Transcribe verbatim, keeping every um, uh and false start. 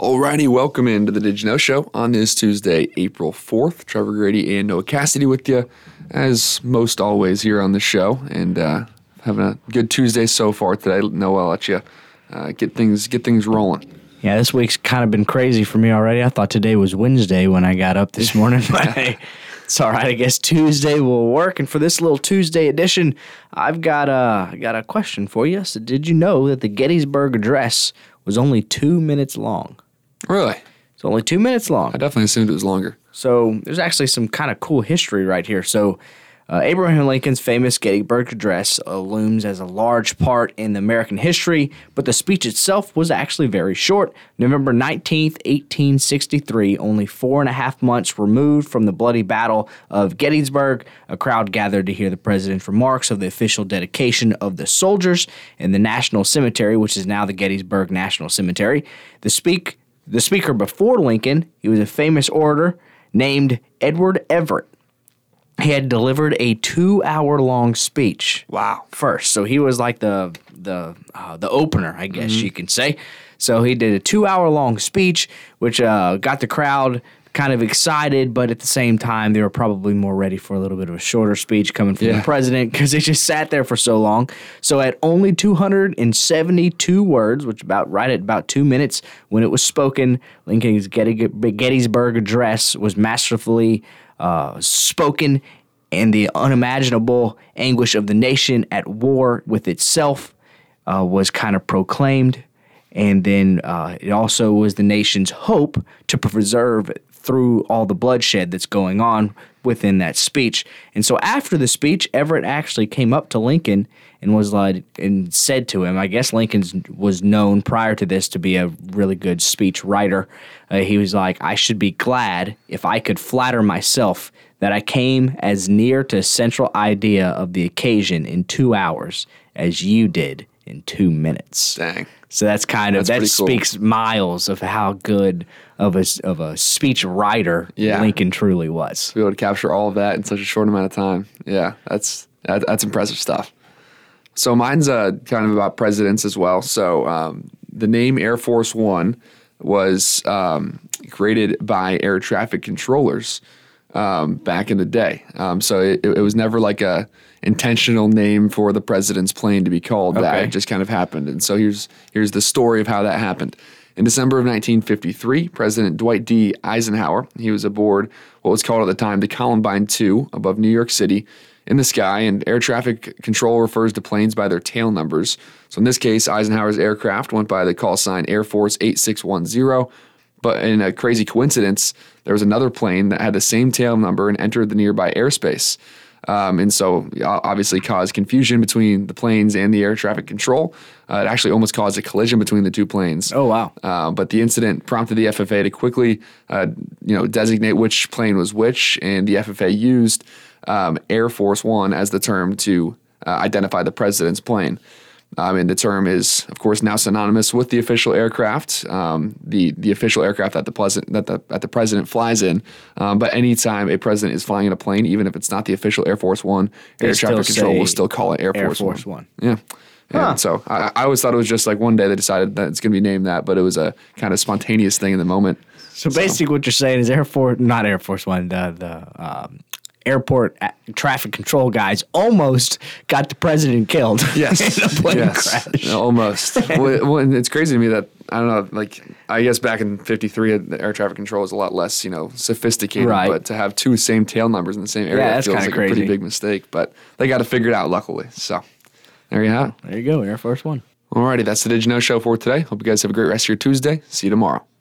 Alrighty, welcome into the Did You Know Show on this Tuesday, April fourth. Trevor Grady and Noah Cassidy with you, as most always here on the show, and uh, having a good Tuesday so far today. Noah, I'll let you uh, get things get things rolling. Yeah, this week's kind of been crazy for me already. I thought today was Wednesday when I got up this morning, but hey, it's all right. I guess Tuesday will work. And for this little Tuesday edition, I've got a, got a question for you. So did you know that the Gettysburg Address was only two minutes long? Really? It's only two minutes long. I definitely assumed it was longer. So there's actually some kind of cool history right here. So uh, Abraham Lincoln's famous Gettysburg Address uh, looms as a large part in American history, but the speech itself was actually very short. November nineteenth, eighteen sixty-three, only four and a half months removed from the bloody Battle of Gettysburg, a crowd gathered to hear the president's remarks of the official dedication of the soldiers in the National Cemetery, which is now the Gettysburg National Cemetery. The speak The speaker before Lincoln, he was a famous orator named Edward Everett. He had delivered a two-hour-long speech. Wow! First, so he was like the the uh, the opener, I guess mm-hmm. you can say. So he did a two-hour-long speech, which uh, got the crowd kind of excited, but at the same time, they were probably more ready for a little bit of a shorter speech coming from yeah. the president because they just sat there for so long. So at only two hundred seventy-two words, which about right at about two minutes when it was spoken, Lincoln's Gettysburg Address was masterfully uh, spoken, and the unimaginable anguish of the nation at war with itself uh, was kind of proclaimed. And then uh, it also was the nation's hope to preserve through all the bloodshed that's going on within that speech. And so after the speech, Everett actually came up to Lincoln and was like, and said to him, I guess Lincoln was known prior to this to be a really good speech writer. Uh, he was like, I should be glad if I could flatter myself that I came as near to central idea of the occasion in two hours as you did in two minutes. Dang. So that's kind of, that's that speaks cool. miles of how good of a, of a speech writer yeah. Lincoln truly was. To be able to capture all of that in such a short amount of time. Yeah, that's that, that's impressive stuff. So mine's uh, kind of about presidents as well. So um, the name Air Force One was um, created by air traffic controllers um, back in the day. Um, so it, it was never like a intentional name for the president's plane to be called okay. that. It just kind of happened. And so here's here's the story of how that happened. In December of nineteen fifty-three, President Dwight D. Eisenhower, he was aboard what was called at the time the Columbine two above New York City in the sky, and air traffic control refers to planes by their tail numbers. So in this case, Eisenhower's aircraft went by the call sign Air Force eight six one zero, but in a crazy coincidence, there was another plane that had the same tail number and entered the nearby airspace. Um, and so obviously caused confusion between the planes and the air traffic control. Uh, it actually almost caused a collision between the two planes. Oh, wow. Uh, but the incident prompted the F F A to quickly uh, you know, designate which plane was which, and the F F A used um, Air Force One as the term to uh, identify the president's plane. Um, and the term is, of course, now synonymous with the official aircraft, um, the the official aircraft that the president that the that the president flies in. Um, but anytime a president is flying in a plane, even if it's not the official Air Force One, they air traffic control will still call it Air, Air Force, Force One. One. Yeah. Huh. And so I, I always thought it was just like one day they decided that it's going to be named that, but it was a kind of spontaneous thing in the moment. So, so. basically, what you're saying is Air Force, not Air Force One, the the. Um, airport traffic control guys almost got the president killed. Yes. in a plane yes. crash. Almost. well, well, and it's crazy to me that, I don't know, like, I guess back in fifty-three, the air traffic control was a lot less, you know, sophisticated. Right. But to have two same tail numbers in the same area yeah, that's feels like crazy. a pretty big mistake. But they got it figured out, luckily. So, there you have it. There you go, Air Force One. Alrighty, that's the Did You Know Show for today. Hope you guys have a great rest of your Tuesday. See you tomorrow.